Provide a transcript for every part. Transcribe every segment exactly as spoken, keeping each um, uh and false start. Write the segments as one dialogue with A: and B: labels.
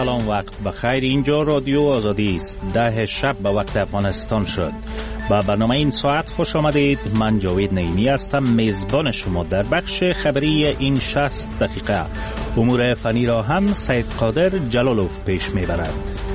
A: سلام، وقت بخیر. اینجا رادیو آزادی است. ده شب به وقت افغانستان شد. با برنامه این ساعت خوش آمدید. من جاوید نعیمی هستم، میزبان شما. در بخش خبری این شصت دقیقه امور فنی را هم سید قادر جلالوف پیش میبرد.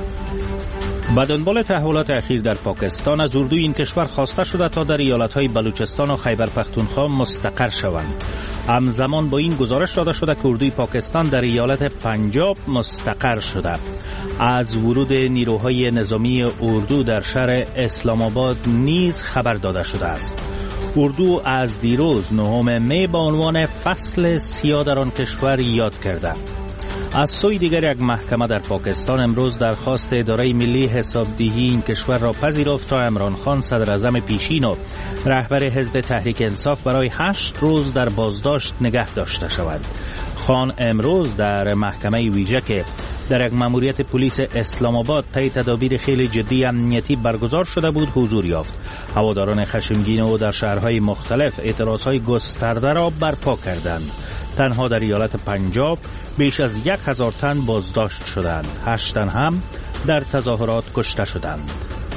A: با دنبال تحولات اخیر در پاکستان، از اردوی این کشور خواسته شده تا در ایالت‌های بلوچستان و خیبر پختونخوا مستقر شوند. همزمان با این گزارش داده شده که اردوی پاکستان در ایالت پنجاب مستقر شده. از ورود نیروهای نظامی اردو در شهر اسلام آباد نیز خبر داده شده است. اردو از دیروز نهم می با عنوان فصل سیاه در آن کشور یاد کرده. از سوی دیگر یک محکمه در پاکستان امروز درخواست اداره ملی حسابدهی این کشور را پذیرفت تا عمران خان صدر اعظم پیشین و رهبر حزب تحریک انصاف برای هشت روز در بازداشت نگه داشته شود. خان امروز در محکمه ویژه که در یک مأموریت پلیس اسلام آباد طی تدابیر خیلی جدی امنیتی برگزار شده بود حضور یافت. هواداران خشمگین او در شهرهای مختلف اعتراضهای گسترده را برپا کردند. تنها در ایالت پنجاب بیش از یک هزار تن بازداشت شدند. هشت تن هم در تظاهرات کشته شدند.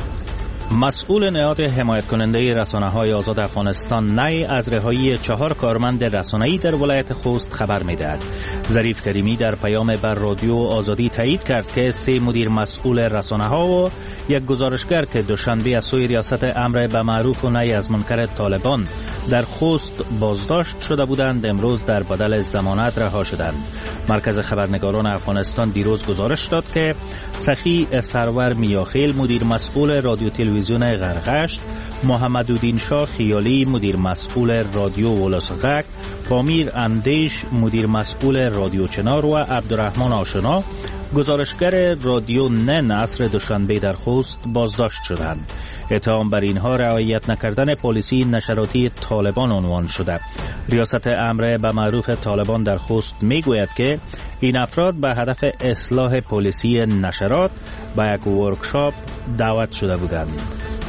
A: مسئول نهاد حمایت کننده رسانه‌های آزاد افغانستان نی از رهایی چهار کارمند رسانه‌ای در ولایت خوست خبر می‌دهد. ظریف کریمی در پیام بر رادیو آزادی تایید کرد که سه مدیر مسئول رسانه‌ها و یک گزارشگر که دوشنبه از سوی ریاست امر به معروف و نهی از منکر طالبان در خوست بازداشت شده بودند امروز در بدل ضمانت رها شدند. مرکز خبرنگاران افغانستان دیروز گزارش داد که سخی سرور میاخیل مدیر مسئول رادیو تلویزیون غرغشت، محمدالدین شاه خیالی مدیر مسئول رادیو ولسغک، پامیر اندیش مدیر مسئول رادیو چنار و عبدالرحمن آشنا گزارشگر رادیو نه نصر دوشنبه در خوست بازداشت شدند. اتهام بر اینها رعایت نکردن پالیسی نشراتی طالبان عنوان شده. ریاست امر به معروف طالبان در خوست میگوید که این افراد به هدف اصلاح پالیسی نشرات به یک ورکشاپ دعوت شده بودند.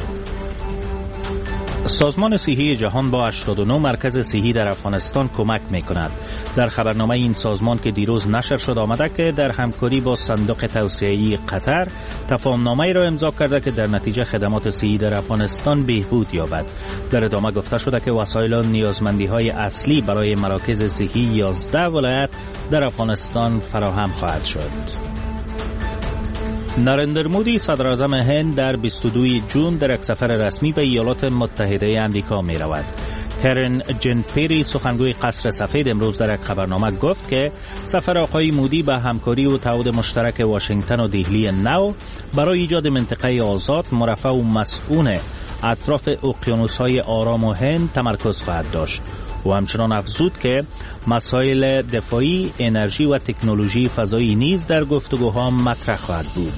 A: سازمان صحی جهان با هشتاد و نه مرکز صحی در افغانستان کمک می‌کند. در خبرنامه این سازمان که دیروز نشر شد آمده که در همکاری با صندوق توسعه‌ای قطر تفاهم‌نامه‌ای را امضا کرده که در نتیجه خدمات صحی در افغانستان بهبود یابد. در ادامه گفته شده که وسایل و نیازمندی‌های اصلی برای مراکز صحی یازده ولایت در افغانستان فراهم خواهد شد. نریندر مودی صدر اعظم هند در بیست و دوم ژوئن در یک سفر رسمی به ایالات متحده آمریکا می رود. کرن جن پیری سخنگوی قصر سفید امروز در یک خبرنامه گفت که سفر آقای مودی به همکاری و تعهد مشترک واشنگتن و دهلی نو برای ایجاد منطقه آزاد، مرفه و مسئول اطراف اقیانوس‌های آرام و هند تمرکز خواهد داشت. و همچنان افزود که مسائل دفاعی، انرژی و تکنولوژی فضایی نیز در گفتگوها مطرح خواهد بود.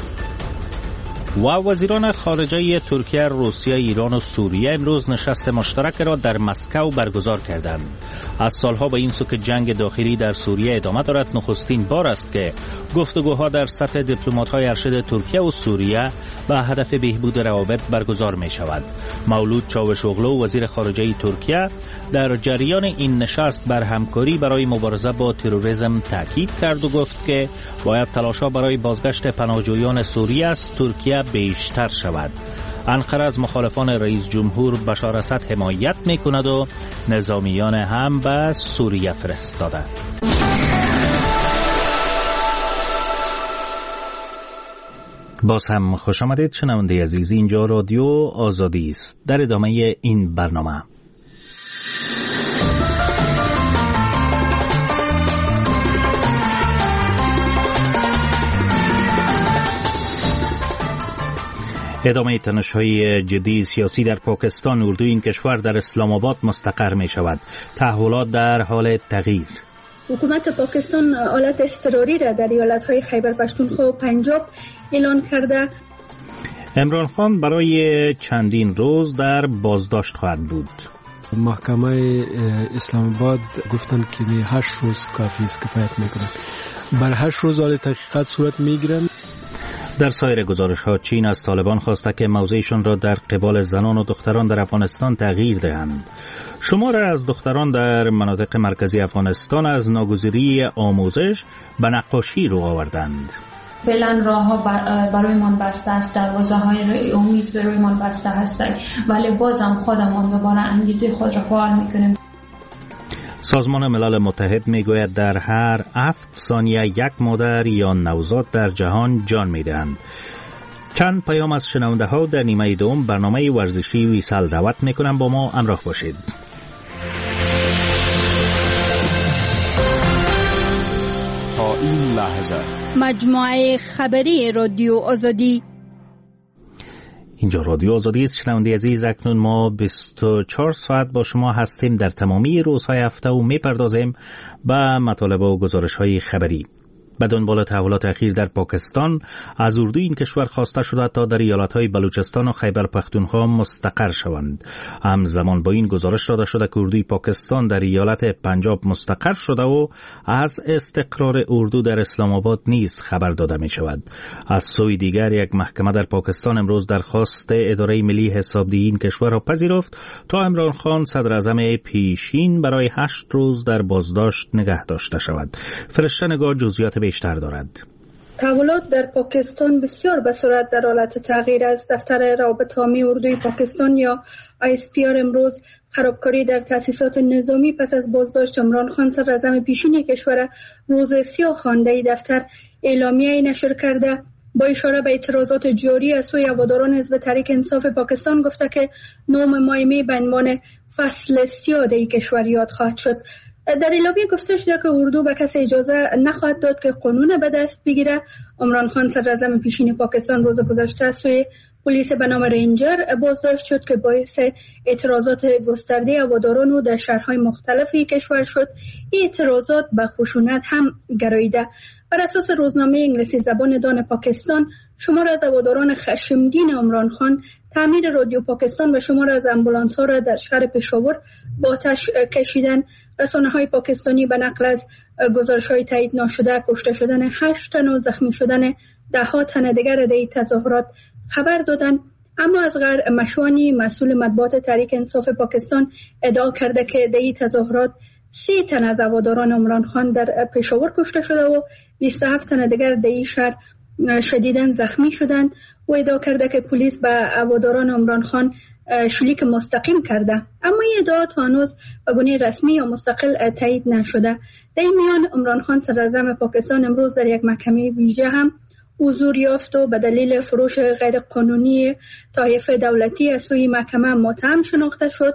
A: و وزیران خارجه ترکیه، روسیه، ایران و سوریه امروز نشست مشترک را در مسکو برگزار کردند. از سالها به این سو که جنگ داخلی در سوریه ادامه دارد، نخستین بار است که گفتگوها در سطح دیپلمات‌های ارشد ترکیه و سوریه به هدف بهبود روابط برگزار می شود. مولود چاوشوغلو وزیر خارجه ترکیه در جریان این نشست بر همکاری برای مبارزه با تروریسم تاکید کرد و گفت که باید تلاش‌ها برای بازگشت پناهجویان سوریه از ترکیه بیشتر شود. انقره از مخالفان رئیس جمهور بشار اسد حمایت می کند و نظامیان هم به سوریه فرستاده. باز هم خوش آمدید شنونده عزیز، اینجا رادیو آزادی است. در ادامه این برنامه ادامه تنش‌های جدی سیاسی در پاکستان، اردوی این کشور در اسلام آباد مستقر می شود. تحولات در حال تغییر.
B: حکومت پاکستان حالت اضطراری را در ایالت‌های خیبر پختونخوا و پنجاب اعلان کرده.
A: عمران خان برای چندین روز در بازداشت خواهد بود.
C: محکمه اسلام آباد گفتند که هشت روز کافی است، کفایت میکنند. بر هشت روز حال تحقیقات صورت میگیرند.
A: در سایر گزارش‌ها چین از طالبان خواسته که موضعشان را در قبال زنان و دختران در افغانستان تغییر دهند. شمار از دختران در مناطق مرکزی افغانستان از ناگزیری آموزش به نقاشی رو آوردند.
D: فعلا راه ها برای من بسته است، دروازه های امید برای من بسته هست، ولی بازم خودمان دوباره انگیزه خود را فعال میکنیم.
A: سازمان ملل متحد میگوید در هر هفت ثانیه یک مادر یا نوزاد در جهان جان میدهند. چند پیام از شنونده ها در نیمه دوم برنامه ورزشی ویسال دعوت میکنم، با ما همراه باشید.
E: تا این لحظه
B: مجموعه خبری رادیو آزادی.
A: اینجا رادیو آزادی است. شنونده عزیز، اکنون ما بیست و چهار ساعت با شما هستیم در تمامی روزهای هفته و میپردازیم به مطالب و گزارش‌های خبری. به دنبال تحولات اخیر در پاکستان، از اردوی این کشور خواسته شده تا در ایالت‌های بلوچستان و خیبر پختونخوا مستقر شوند. همزمان با این گزارش داده شده که اردوی پاکستان در ایالت پنجاب مستقر شده و از استقرار اردو در اسلام آباد نیز خبر داده می شود. از سوی دیگر یک محکمه در پاکستان امروز درخواست اداره ملی حسابدهی این کشور را پذیرفت تا عمران خان صدر اعظم پیشین برای هشت روز در بازداشت نگه داشته شود. فرشته نگاه جزئیات بیشتر دارد.
B: تحولات در پاکستان بسیار به سرعت در حالت تغییر است. دفتر رابطه عامی اردوی پاکستان یا آی اس پی آر امروز خرابکاری در تأسیسات نظامی پس از بازداشت عمران خان صدر اعظم پیشین کشور روز سیاه خوانده. دفتر اعلامیه‌ای نشر کرده با اشاره به اعتراضات جاری از سوی هواداران حزب تحریک انصاف پاکستان گفته که نام ماه می به عنوان فصل سیاه در کشور یاد خواهد شد. در اعلامیه گفته شده که اردو به کسی اجازه نخواهد داد که قانون به دست بگیره. عمران خان صدر اعظم پیشین پاکستان روز گذشته از سوی پلیس به نام رنجر بازداشت شد که باعث اعتراضات گسترده هواداران و در شهرهای مختلفی کشور شد. این اعتراضات به خشونت هم گراییده. بر اساس روزنامه انگلیسی زبان دان پاکستان، شمار از هواداران خشمگین عمران خان تعمیر رادیو پاکستان و شمار از امبولانس ها را در شهر پشاور با آتش کشیدن. رسانه های پاکستانی به نقل از گزارش های تایید ناشده کشته شدن هشت تن و زخمی شدن ده ها تن دیگر در تظاهرات خبر دادند. اما از غیر مشوانی مسئول مطبوعات تحریک انصاف پاکستان ادعا کرده که در تظاهرات سی تن از هواداران عمران خان در پشاور کشته شده و بیست و هفت تن دیگر در این شهر شدیداً زخمی شدند و ادعا کرده که پلیس به هواداران عمران خان شلیک مستقیم کرده. اما این ادعا تا هنوز به گونه رسمی یا مستقل تایید نشده. در این میان عمران خان صدر اعظم پاکستان امروز در یک محکمه ویژه هم حضور یافت و به دلیل فروش غیر قانونی طایف دولتی از سوی محکمه متهم شناخته شد.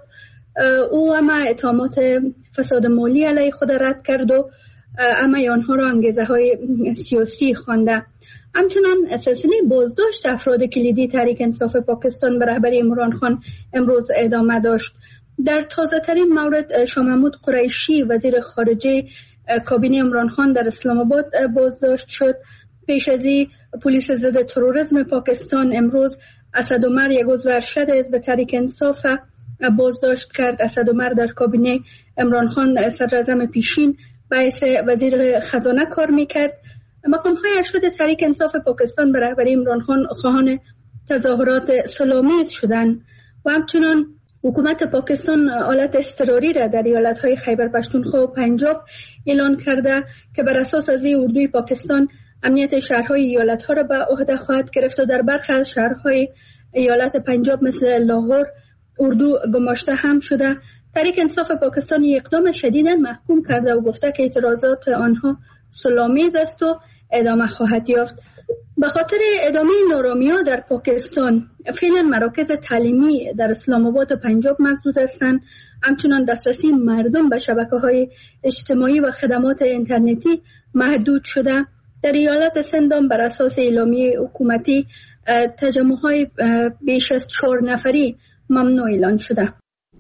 B: او اما اتهامات فساد مالی علیه خود رد کرد و اما آنها را انگیزه های سیاسی خوانده. همچنان سلسله بازداشت افراد کلیدی تحریک انصاف پاکستان به رهبری عمران خان امروز ادامه داشت. در تازه ترین مورد شاه محمود قریشی وزیر خارجه کابینه عمران خان در اسلام آباد بازداشت شد. پیش از این پلیس ضد تروریسم پاکستان امروز اسد عمر یک عضو ارشد حزب تحریک انصاف بازداشت کرد. اسد عمر در کابینه عمران خان صدر اعظم پیشین باعث وزیر خزانه کار میکرد. مقام های ارشد تحریک انصاف پاکستان به رهبری عمران خان خواهان تظاهرات صلح‌آمیز شدند و همچنان حکومت پاکستان حالت اضطراری را در ایالت های خیبر پختونخوا و پنجاب اعلان کرده که بر اساس از این اردوی پاکستان امنیت شهرهای ایالت ها را به عهده خواهد گرفت و در برخی از شهرهای ایالت پنجاب مثل لاهور اردو گماشته هم شده. تحریک انصاف پاکستان اقدام شدیداً محکوم کرده و گفته که اعتراضات آنها صلح‌آمیز است و ادامه خواهد یافت. به خاطر ادامه نارامی‌ها در پاکستان فعلا مراکز تعلیمی در اسلام آباد و پنجاب مسدود هستند. همچنان دسترسی مردم به شبکه‌های اجتماعی و خدمات اینترنتی محدود شده. در ایالت سندان بر اساس اعلامیه حکومتی تجمع‌های بیش از چهار نفری ممنوع اعلان شده.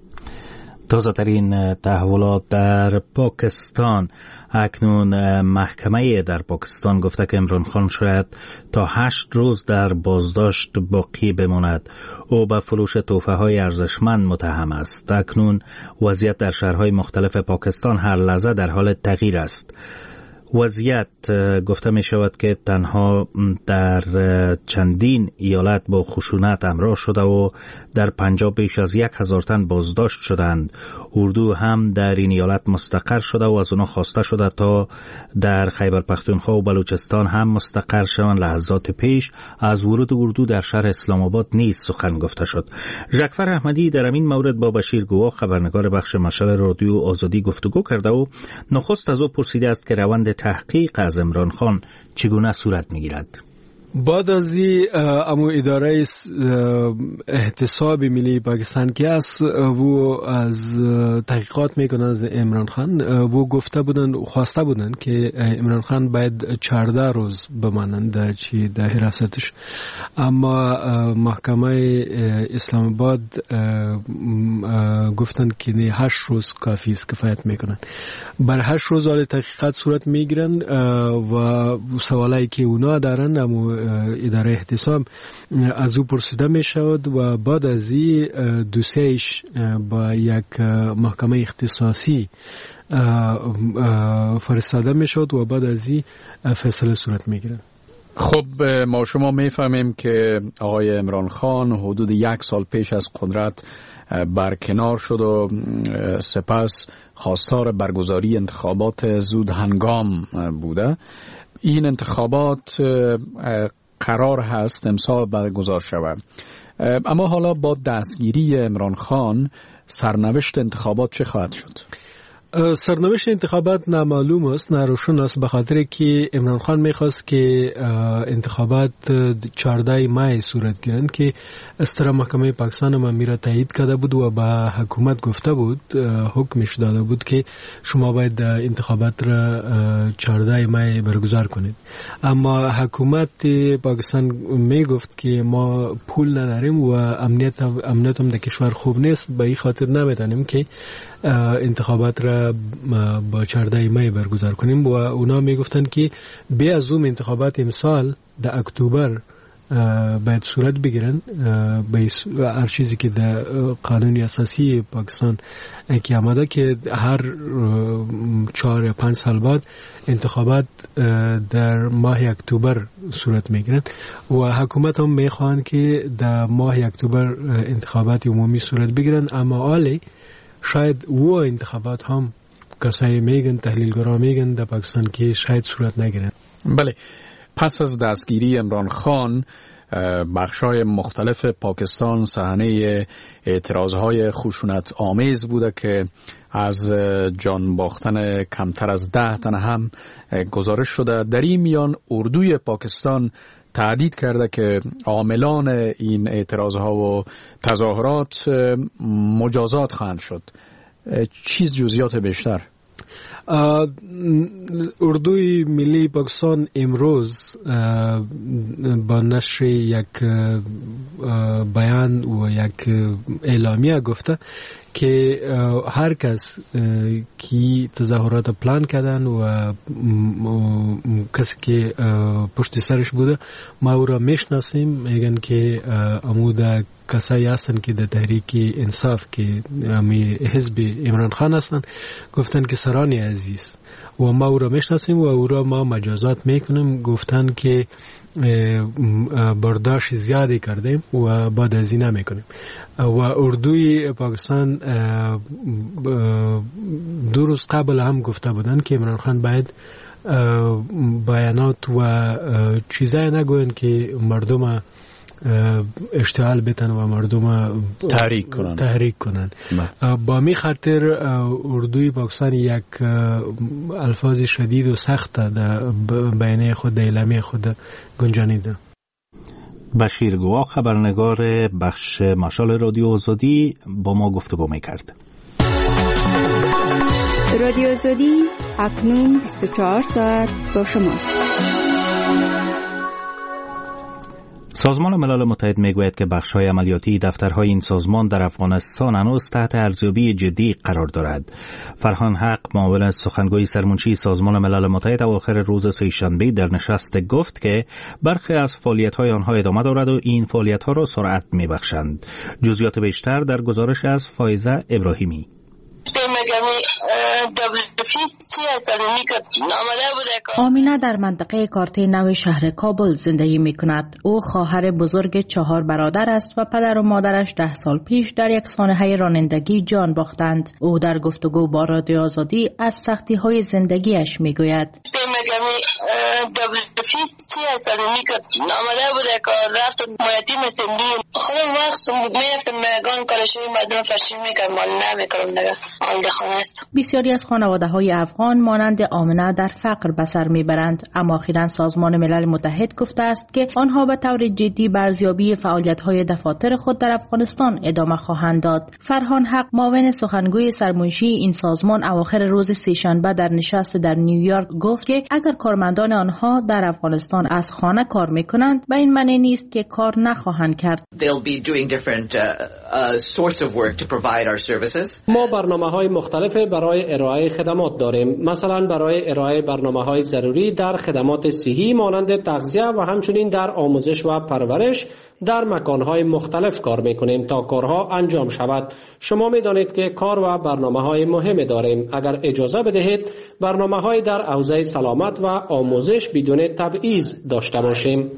A: تازه ترین تحولات در پاکستان. اکنون محکمه در پاکستان گفته که عمران خان شاید تا هشت روز در بازداشت باقی بماند. او به فروش تحفه های ارزشمند متهم است. اکنون وضعیت در شهرهای مختلف پاکستان هر لحظه در حال تغییر است. وضعیت گفته می شود که تنها در چندین ایالت با خشونت همراه شده و در پنجاب بیش از یک هزار تن بازداشت شدند. اردو هم در این ایالت مستقر شده و از اونا خواسته شده تا در خیبر پختونخوا و بلوچستان هم مستقر شوند. لحظات پیش از ورود اردو در شهر اسلام آباد نیز سخن گفته شد. ژکفر احمدی در این مورد با بشیر گواه خبرنگار بخش مشعل رادیو آزادی گفتگو کرده و نخست از او پرسیده است که روند تحقیق از عمران خان چگونه صورت میگیرد.
C: بعد از این امو اداره احتساب ملی پاکستان که است و از تحقیقات میکنن از عمران خان و گفته بودن خواسته بودن که عمران خان باید چهارده روز بمانند در چی در حراستش، اما محکمه اسلام آباد گفتن که نه هشت روز کافی است، کفایت میکنن. بر هشت روز حال تحقیقات صورت میگیرن و سوالایی که اونا دارن امو اداره احتساب از او پرسیده می شود و بعد از این دوسیش با یک محکمه اختصاصی فرستاده می شود و بعد از این فیصله صورت می گیرد.
E: خب ما شما می فهمیم که آقای عمران خان حدود یک سال پیش از قدرت برکنار شد و سپس خواستار برگزاری انتخابات زود هنگام بوده. این انتخابات قرار هست امسال برگزار شود، اما حالا با دستگیری عمران خان سرنوشت انتخابات چه خواهد شد؟
C: سرنوشت انتخابات نامعلوم است، ناروشن است، به خاطر که عمران خان میخواست که انتخابات چهارده مای صورت گیرند که استرا محکمه پاکستان هم میره تایید کرده بود و به حکومت گفته بود، حکمش داده بود که شما باید انتخابات را چهارده مای برگزار کنید. اما حکومت پاکستان میگفت که ما پول نداریم و امنیت امنیت هم در کشور خوب نیست، به این خاطر نمیتونیم که انتخابات را با چهارده مای برگزار کنیم و اونا میگفتن که به از اون انتخابات امسال در اکتبر باید صورت بگیرن، به هر چیزی که در قانون اساسی پاکستان که آمده که هر چهار یا پنج سال بعد انتخابات در ماه اکتبر صورت میگیرن و حکومت هم میخوان که در ماه اکتبر انتخابات عمومی صورت بگیرن. اما آلی شاید و انتخابات هم کسایی میگن، تحلیلگرها میگن در پاکستان که شاید صورت نگیرن.
E: بله، پس از دستگیری عمران خان بخشای مختلف پاکستان صحنه اعتراضهای خشونت آمیز بوده که از جان باختن کمتر از ده تن هم گزارش شده. در این میان اردوی پاکستان تهدید کرده که عاملان این اعتراضها و تظاهرات مجازات خواهند شد. چیز جزئیات بیشتر؟
C: اردوی ملی پاکستان امروز با نشر یک بیان و یک اعلامیه گفته که هر کس که تظاهرات پلان کردن و کسی که پشت سرش بوده ما او را میشناسیم، میگن که عموده کسایی هستن که در تحریک انصاف که همی حزب عمران خان هستن، گفتن که سرانی عزیز و ما او را میشناسیم و او را ما مجازات میکنیم. گفتن که برداشت زیادی کردیم و بعد از این نمیکنیم. و اردوی پاکستان دو روز قبل هم گفته بودن که عمران خان باید بیانات و چیزایی نگوین که مردم اشتعال بتن و مردم
E: تحریک کنن,
C: تحریک کنن. با می خاطر اردوی پاکستان یک الفاظ شدید و سخت در بیانیه خود در اعلامیه خود گنجانیده.
A: بشیر گواه خبرنگار بخش مشعل رادیو آزادی با ما گفتگو میکرد.
F: رادیو آزادی اکنون بیست و چهار ساعت با شماست.
A: سازمان ملل متحد میگوید که بخش‌های عملیاتی دفترهای این سازمان در افغانستان هنوز تحت ارزیابی جدی قرار دارد. فرهان حق، معاون سخنگوی سرمنشی سازمان ملل متحد اواخر روز سه‌شنبه در نشست گفت که برخی از فعالیت‌های آنها ادامه دارد و این فعالیت‌ها را سرعت می‌بخشند. جزئیات بیشتر در گزارش از فائزه ابراهیمی.
G: آمینه در منطقه کارته نو شهر کابل زندگی می کند. او خواهر بزرگ چهار برادر است و پدر و مادرش ده سال پیش در یک سانحه رانندگی جان باختند. او در گفتگو با رادیو آزادی از سختی های زندگیش می گوید. بسیاری از خانواده های افغان مانند آمنه در فقر به سر میبرند، اما اخیراً سازمان ملل متحد گفته است که آنها به طور جدی به ارزیابی فعالیت های دفاتر خود در افغانستان ادامه خواهند داد. فرهان حق، معاون سخنگوی سرمنشی این سازمان، اواخر روز سه‌شنبه در نشست در نیویورک گفت که اگر کارمندان آنها در افغانستان از خانه کار میکنند، به این معنی نیست که کار نخواهند کرد.
H: ما برنامه‌های مختلف برای ارائه خدمات داریم. مثلا برای ارائه برنامه‌های ضروری در خدمات صحی مانند تغذیه و همچنین در آموزش و پرورش در مکان‌های مختلف کار می‌کنیم تا کارها انجام شود. شما می‌دانید که کار و برنامه‌های مهمی داریم. اگر اجازه بدهید برنامه‌های در حوزه سلامت و آموزش بدون تبعیض داشته باشیم.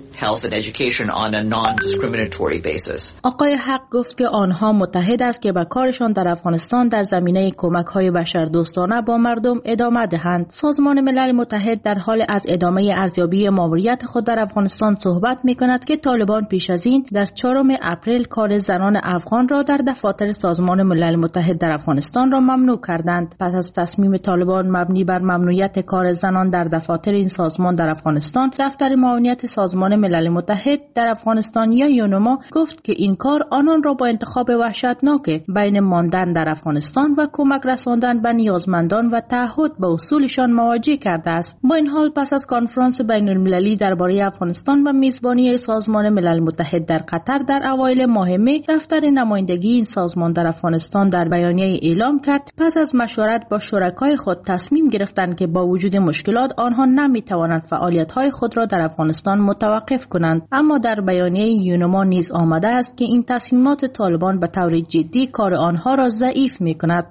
G: آقای حق گفت که آنها متحد است که به کارشان در افغانستان در زمینه کمک‌های بشردوستانه با مردم ادامه دهند. سازمان ملل متحد در حال از ادامه ارزیابی ماموریت خود در افغانستان صحبت می‌کند که طالبان پیش از این در چهارم اپریل کار زنان افغان را در دفاتر سازمان ملل متحد در افغانستان را ممنوع کردند. پس از تصمیم طالبان مبنی بر ممنوعیت کار زنان در دفاتر این سازمان در افغانستان، دفتر معاونیت سازمان ملل متحد در افغانستان یا یونما گفت که این کار آنان را با انتخاب وحشتناک بین ماندن در افغانستان و کمک رساندن به نیازمندان و تعهد به اصولشان مواجه کرده است. با این حال پس از کنفرانس بین المللی درباره افغانستان و میزبانی سازمان ملل متحد در قطر در اوایل ماه می، دفتر نمایندگی این سازمان در افغانستان در بیانیه اعلام کرد پس از مشورت با شرکای خود تصمیم گرفتند که با وجود مشکلات آنها نمیتوانند فعالیت‌های خود را در افغانستان متوقف کنند. اما در بیانیه یونما نیز آمده است که این تصمیمات طالبان به طور جدی کار آنها را ضعیف می‌کند.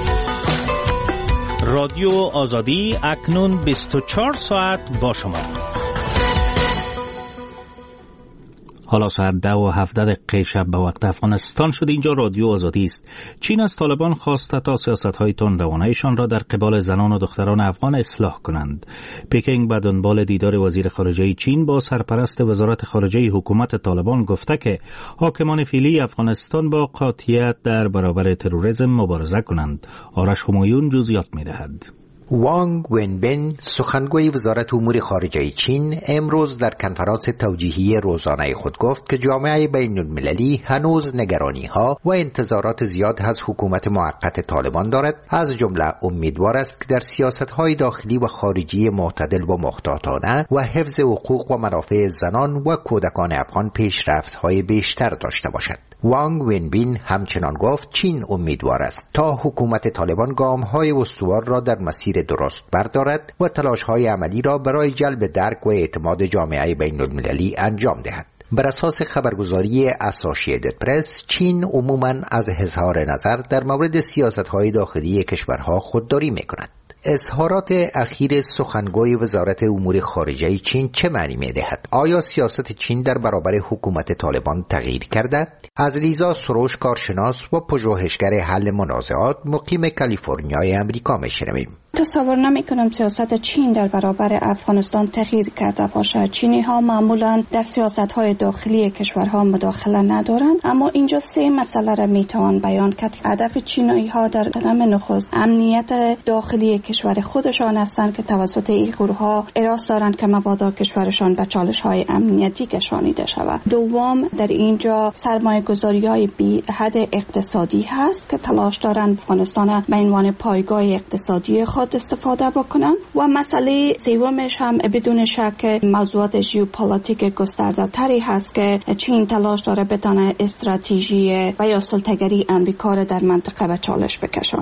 A: رادیو آزادی اکنون بیست و چهار ساعت با شما. حالا ساعت ده و هفده دقیقه شب به وقت افغانستان شد. اینجا رادیو آزادی است. چین از طالبان خواسته تا سیاست‌های تندروانه‌شان را در قبال زنان و دختران افغان اصلاح کنند. پکینگ به دنبال دیدار وزیر خارجه چین با سرپرست وزارت خارجه حکومت طالبان گفته که حاکمان فعلی افغانستان با قاطعیت در برابر تروریسم مبارزه کنند. آرش همایون جزئیات می‌دهد.
I: وانگ ونبن، سخنگوی وزارت امور خارجه چین، امروز در کنفرانس توجیهی روزانه خود گفت که جامعه بین المللی هنوز نگرانی‌ها و انتظارات زیاد از حکومت موقت طالبان دارد. از جمله امیدوار است که در سیاست‌های داخلی و خارجی معتدل و محتاطانه و حفظ حقوق و منافع زنان و کودکان افغان پیشرفت‌های بیشتر داشته باشد. وانگ ونبین همچنان گفت چین امیدوار است تا حکومت طالبان گام‌های استوار را در مسیر درست بردارد و تلاش‌های عملی را برای جلب درک و اعتماد جامعه بین المللی انجام دهد. بر اساس خبرگزاری اسوسییتد پرس، چین عموماً از اظهار نظر در مورد سیاست‌های داخلی کشورها خودداری می‌کند. اظهارات اخیر سخنگوی وزارت امور خارجه چین چه معنی می‌دهد؟ آیا سیاست چین در برابر حکومت طالبان تغییر کرده؟ از لیزا سروش، کارشناس و پژوهشگر حل منازعات مقیم کالیفرنیای امریکا می‌شنویم.
J: تصور نمی کنم سیاست چین در برابر افغانستان تغییر کرده باشد. چینی ها معمولا در سیاست های داخلی کشورها مداخله ندارند، اما اینجا سه مسئله را می توان بیان کرد. هدف چینی ها در قدم نخست امنیت داخلی کشور خودشان هستند که توسط این گروه ها اراده دارند که مبادا کشورشان به چالش های امنیتی کشانیده شود. دوم، در اینجا سرمایه گذاری های بی حد اقتصادی هست که تلاش دارند افغانستان به عنوان پایگاه اقتصادی خود استفاده بکنن. و مسئله سومش هم بدون شک موضوعات ژئوپلیتیک گسترده تری هست که چین تلاش داره بتونه استراتژی و یا سلطه‌گری آمریکا را در منطقه به چالش بکشانه.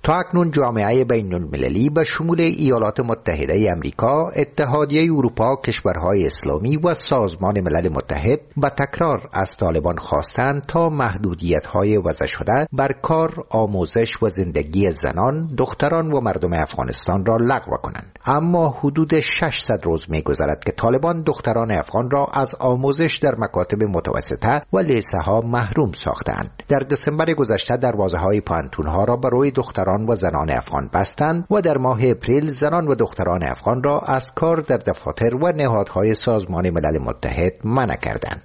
I: تا اکنون جامعه بین المللی به شمول ایالات متحده امریکا، اتحادیه اروپا، کشورهای اسلامی و سازمان ملل متحد به تکرار از طالبان خواستند تا محدودیت‌های وضع شده بر کار، آموزش و زندگی زنان، دختران و مردم افغانستان را لغو کنند. اما حدود ششصد روز می‌گذرد که طالبان دختران افغان را از آموزش در مکاتب متوسطه و لیسه ها محروم ساختند. در دسامبر گذشته دروازه‌های پانتون‌ها را برای دختران و زنان افغان بستند و در ماه اپریل زنان و دختران افغان را از کار در دفاتر و نهادهای سازمان ملل متحد منع کردند.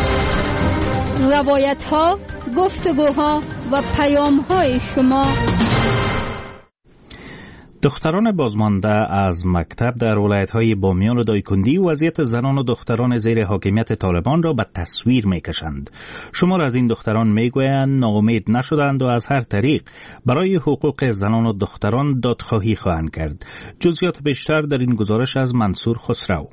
F: روایت‌ها، گفتگوها و پیام‌های شما.
A: دختران بازمانده از مکتب در ولایت‌های بامیان و دایکندی وضعیت زنان و دختران زیر حاکمیت طالبان را به تصویر می‌کشند. شمار از این دختران می‌گویند ناامید نشدند و از هر طریق برای حقوق زنان و دختران دادخواهی خواهند کرد. جزئیات بیشتر در این گزارش از منصور خسرو.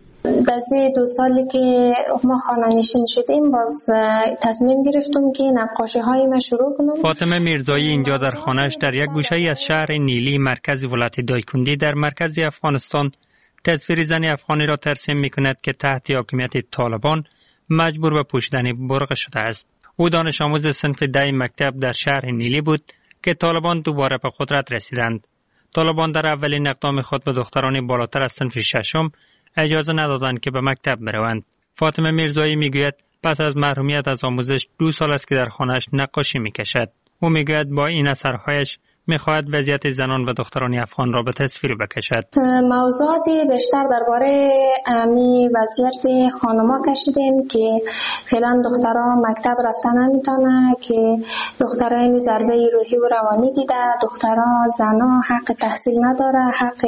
K: در دو سالی که ما خانه نشین شدیم باز تصمیم گرفتم که نقاشی های ما شروع کنم.
L: فاطمه میرزایی اینجا در خانهش در یک گوشه از شهر نیلی مرکز ولایت دایکندی در مرکز افغانستان تصویر زن افغانی را ترسیم میکند که تحت حاکمیت طالبان مجبور به پوشیدن برقع شده است. او دانش آموز صنف ده مکتب در شهر نیلی بود که طالبان دوباره به قدرت رسیدند. طالبان در اولین اقدام خود به دختران بالاتر از صنف ششم اجازه ندادند که به مکتب بروند. فاطمه میرزایی میگوید پس از محرومیت از آموزش دو سال است که در خانه‌اش نقاشی میکشد. او میگوید با این اثرهایش میخواهد وضعیت زنان و دختران افغان را به تصویر بکشد.
K: موضوعات بیشتر درباره می وضعیت خانم‌ها کشیدیم که فعلا دخترها مکتب رفتن نمیتونه، که دخترها این ضربه روحی و روانی دیده، دخترها زنها حق تحصیل نداره، حق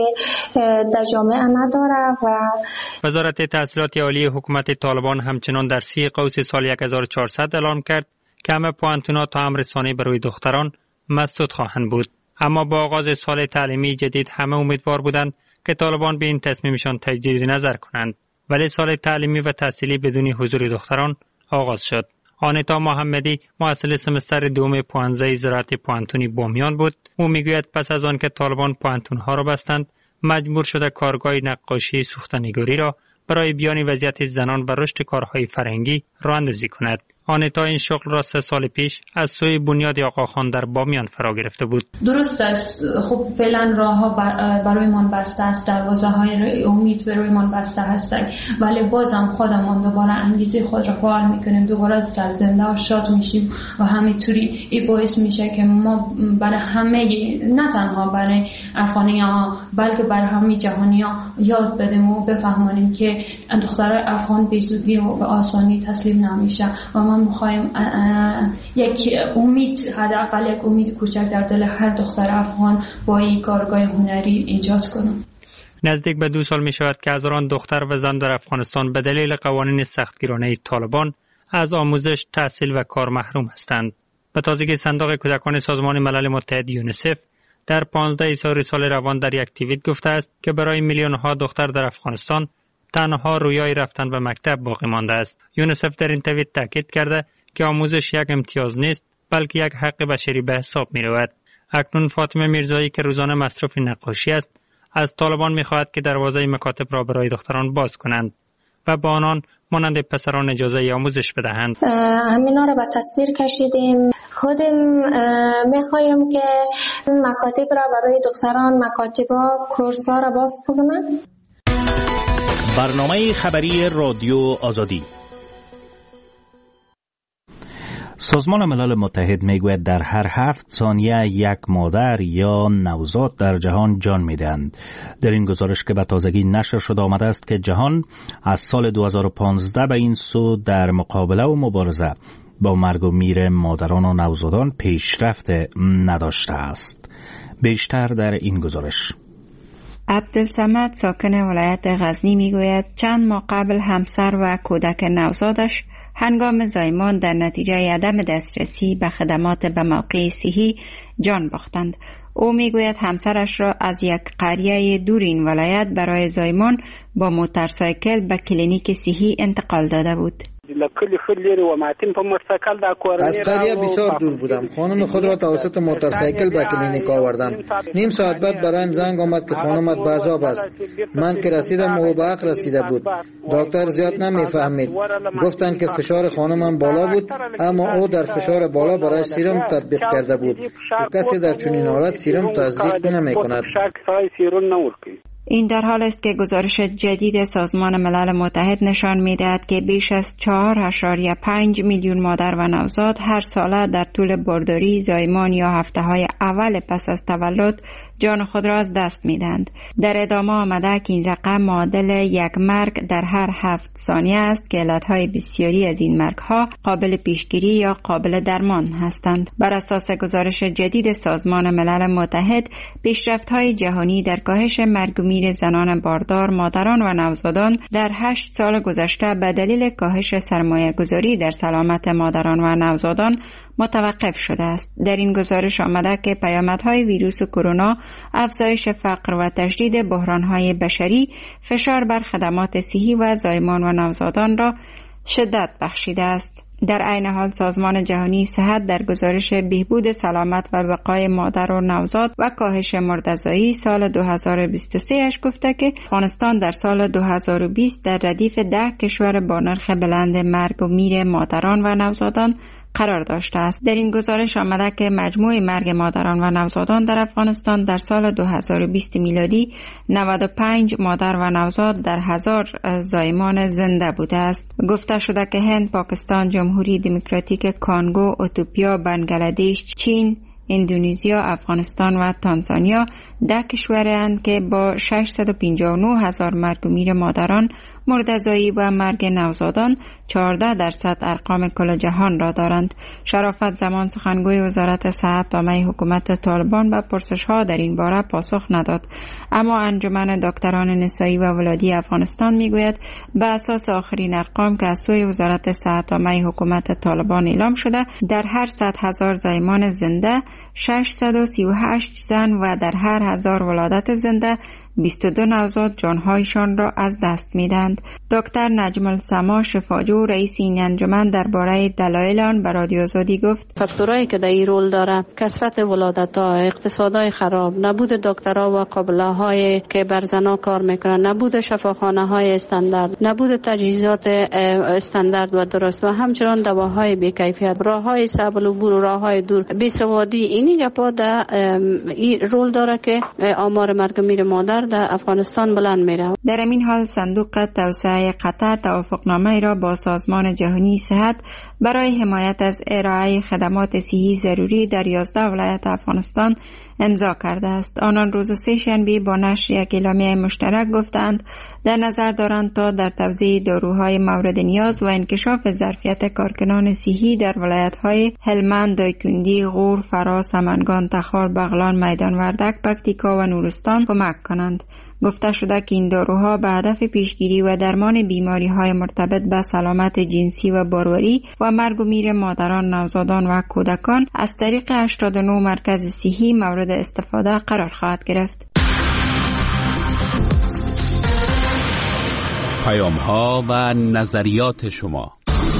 K: در جامعه نداره. و
L: وزارت تحصیلات عالی حکومت طالبان همچنان در سی قوس سال هزار و چهارصد اعلام کرد که همه پوانتونا تا هم رسانی برای دختران مسدود خواهند بود. اما با آغاز سال تعلیمی جدید همه امیدوار بودند که طالبان به این تصمیمشان تجدید نظر کنند، ولی سال تعلیمی و تحصیلی بدون حضور دختران آغاز شد. آنیتا محمدی مؤسس سمستر دوم پانزده زراعت پوانتونی بامیان بود. او میگوید پس از آن که طالبان پوانتونها را بستند مجبور شده کارگاه نقاشی سوختنگاری را برای بیان وضعیت زنان و رشد کارهای فرهنگی راه‌اندازی کند. آنیتا این شغل را سه سال پیش از سوی بنیاد آقاخان در بامیان فرا گرفته بود.
D: درست است. خب فعلا راه‌ها برای من بسته است، دروازه‌های امید برای من بسته هستند، ولی بازم خودمان دوباره انگیزه خود را فعال می‌کنیم، دوباره سرزنده و شاد میشیم و همینطوری این باعث میشه که ما برای همه، نه تنها برای افغانی‌ها بلکه برای همه جهانی‌ها یاد بدیم و بفهمانیم که دخترای افغان به زودی و به آسانی تسلیم نمیشه و ما میخوایم یک امید، حداقل یک امید کوچک در دل هر دختر افغان با این کارگاه هنری ایجاد کنیم.
L: نزدیک به دو سال می شود که هزاران دختر و زن در افغانستان به دلیل قوانین سختگیرانه طالبان از آموزش، تحصیل و کار محروم هستند. به تازگی صندوق کودکان سازمان ملل متحد یونیسف در پانزده سال روان در یک توییت گفته است که برای میلیون ها دختر در افغانستان تنها رویای رفتن به مکتب باقی مانده است. یونیسف در این توییت تاکید کرده که آموزش یک امتیاز نیست بلکه یک حق بشری به حساب می رود. اکنون فاطمه میرزایی که روزانه مصروف نقاشی است از طالبان می خواهد که دروازه مکاتب را برای دختران باز کنند و با آنان مانند پسران اجازه آموزش بدهند.
K: همینا را به تصویر کشیدیم. خودم می خواهیم که مکاتب را برای دختران، مکاتب‌ها، کورس‌ها را باز کنند.
A: برنامه خبری رادیو آزادی. سازمان ملل متحد میگوید در هر هفت ثانیه یک مادر یا نوزاد در جهان جان میدهند. در این گزارش که به تازگی نشر شده آمده است که جهان از سال دو هزار و پانزده به این سو در مقابله و مبارزه با مرگ و میر مادران و نوزادان پیشرفت نداشته است. بیشتر در این گزارش.
F: عبدالصمد ساکن ولایت غزنی میگوید چند ماه قبل همسر و کودک نوزادش هنگام زایمان در نتیجه عدم دسترسی به خدمات به موقع صحی جان باختند. او میگوید همسرش را از یک قریه دور این ولایت برای زایمان با موتورسایکل به کلینیک صحی انتقال داده بود.
M: لکلی خلیری و ماتین په موتورسایکل دا کورنی
N: از قریه بسیار دور بودم. خانم خود را توسط موتورسایکل به کلینیک آوردم. نیم ساعت بعد برایم زنگ آمد که خانمت بازاب است. من که رسیدم او به عقل رسیده بود. دکتر زیاد نمیفهمید. گفتند که فشار خانمم بالا بود، اما او در فشار بالا برای سیروم تطبیق کرده بود. کسی در چنین حالت سیروم تزریق نمی‌کند.
F: این در حال است که گزارش جدید سازمان ملل متحد نشان می‌دهد که بیش از چهار اشاریه پنج میلیون مادر و نوزاد هر ساله در طول بارداری، زایمان یا هفته‌های اول پس از تولد جان خود را از دست می‌دهند. در ادامه آمده که این رقم معادل یک مرگ در هر هفت ثانیه است که علتهای بسیاری از این مرگ‌ها قابل پیشگیری یا قابل درمان هستند. بر اساس گزارش جدید سازمان ملل متحد، پیشرفت‌های جهانی در کاهش مرگ و میر زنان باردار، مادران و نوزادان در هشت سال گذشته به دلیل کاهش سرمایه‌گذاری در سلامت مادران و نوزادان متوقف شده است. در این گزارش آمده که پیامدهای ویروس کرونا، افزایش فقر و تشدید بحرانهای بشری فشار بر خدمات صحی و زایمان و نوزادان را شدت بخشیده است. در عین حال سازمان جهانی صحت در گزارش بهبود سلامت و بقای مادر و نوزاد و کاهش مرده‌زایی سال دو هزار و بیست و سه اش گفته که افغانستان در سال دو هزار و بیست در ردیف ده کشور با نرخ بلند مرگ و میر مادران و نوزادان قرار داشته است. در این گزارش آمده که مجموع مرگ مادران و نوزادان در افغانستان در سال دو هزار و بیست میلادی نود و پنج مادر و نوزاد در هزار زایمان زنده بوده است. گفته شده که هند، پاکستان، جمهوری دموکراتیک کانگو، اتوپیا، بنگلادش، چین، اندونزیا، افغانستان و تانزانیا ده کشورند که با ششصد و پنجاه و نه هزار مرگ و میر مادران، مرده‌زایی و مرگ نوزادان چهارده درصد ارقام کل جهان را دارند. شرافت زمان سخنگوی وزارت صحت نامه حکومت طالبان به پرسش‌ها در این باره پاسخ نداد، اما انجمن دکتران نسایی و ولادی افغانستان میگوید به اساس آخرین ارقام که از سوی وزارت صحت نامه حکومت طالبان اعلام شده، در هر صد هزار زایمان زنده ششصد و سی و هشت زن و در هر هزار ولادت زنده بیست و دو نوزاد جانهایشان را از دست میدند. دکتر نجم السما شفاجو رئیس این انجمن درباره دلایل آن به رادیو آزادی گفت:
O: فاکتورایی که در این رول داره کثرت ولادت‌ها، اقتصادهای خراب، نبود دکترها و قابله‌های که بر زنا کار میکنن، نبود شفاخانه‌های استاندارد، نبود تجهیزات استاندارد و درست و همچنان دواهای بی‌کیفیت، راههای صعب العبور و راههای دور، بی‌سوادی، اینی گپا در این رول داره که آمار مرگ میر مادر در افغانستان بلند میره.
F: در این حال صندوق توسعه قطر توافقنامه را با سازمان جهانی صحت برای حمایت از ارائه خدمات صحی ضروری در یازده ولایت افغانستان امضا کرده است. آنان روز سه شنبه با نشر یک اعلامیه مشترک گفتند در نظر دارند تا در توزیع داروهای مورد نیاز و انکشاف ظرفیت کارکنان صحی در ولایت‌های هلمند، دایکندی، غور، فرا، سمنگان، تخار، بغلان، میدان وردک، پکتیکا و نورستان کمک کنند. گفته شده که این داروها به هدف پیشگیری و درمان بیماری‌های مرتبط به سلامت جنسی و باروری و مرگ و میر مادران، نوزادان و کودکان از طریق هشتاد و نه مرکز صحی مورد استفاده قرار خواهد گرفت.
P: پیام‌ها و نظریات شما.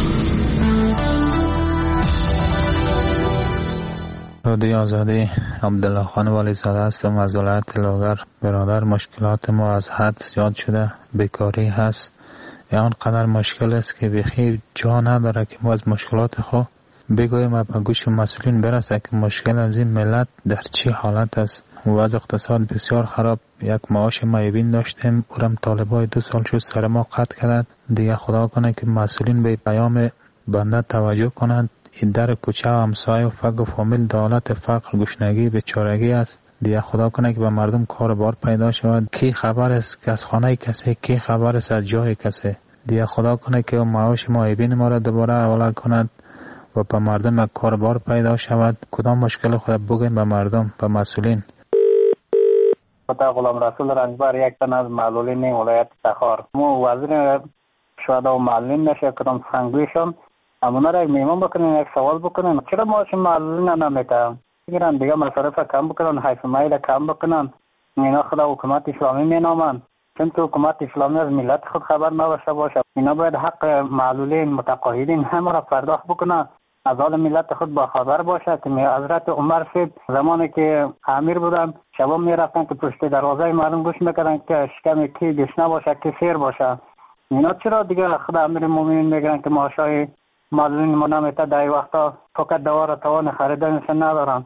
Q: رادیو آزادی، عبدالله خان والی زاده هستم از ولایت لاغر. برادر، مشکلات ما از حد زیاد شده، بیکاری هست، یعنی قدر مشکل است که بخیر جا نداره که ما از مشکلات خود بگویم و به گوش مسئولین برسه که مشکل از این ملت در چه حالت است. وضع اقتصاد بسیار خراب. یک معاش معیبین داشتیم، اورم طالبای دو سال شد سر ما قطع کردند. دیگه خدا کنه که مسئولین به پیام بنده توجه کنند. این در کوچه و همسایه و فقر و فامیل دولت فقر، گشنگی، بیچارگی است. دیگه خدا کنه که به مردم کار بار پیدا شود. کی خبر است که از خانه کسی، کی خبر است از جای کسی. دیگه خدا کنه که معاش معیبین ما را دوباره اول کند و به مردم کار بار پیدا شود. کدام مشکل خود بگیم به مردم، به مسئولین.
R: تا غلام رسول رنجبر، یک تن از معلولین ولایت تخار. مو وزیر شهدا و معلولین نشه کدام سخنگویشون امونا را میمون بکنین، یک سوال بکنین چرا معاش معلولین نمیتن بگیرن، دیگه مصارف کم بکنن، حیث مایل کم بکنن. اینا خدا حکومت اسلامی مینامن، چون که حکومت اسلامی از ملت خود خبر نداشته باشه. اینا باید حق معلولین متقاعدین همه را پرداخت بکنه، از حال ملت خود با خبر باشه. که حضرت عمر صاحب زمانی که امیر بودن شبا میرفتن که پشت دروازه مردم گوش میکردن که شکم کی گشنه باشه کی سیر باشه. اینا چرا دیگه خود امیر مومنین میگن که معاشای معلولین ما نمیته در این وقتا فقط دوار توان خریدنش ندارن.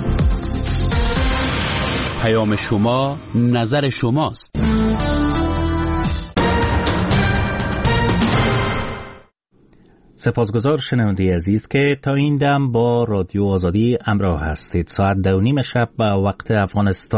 P: پیام شما نظر شماست.
A: سپاسگزار شنونده عزیز که تا این دم با رادیو آزادی همراه هستید. ساعت دو نیم شب به وقت افغانستان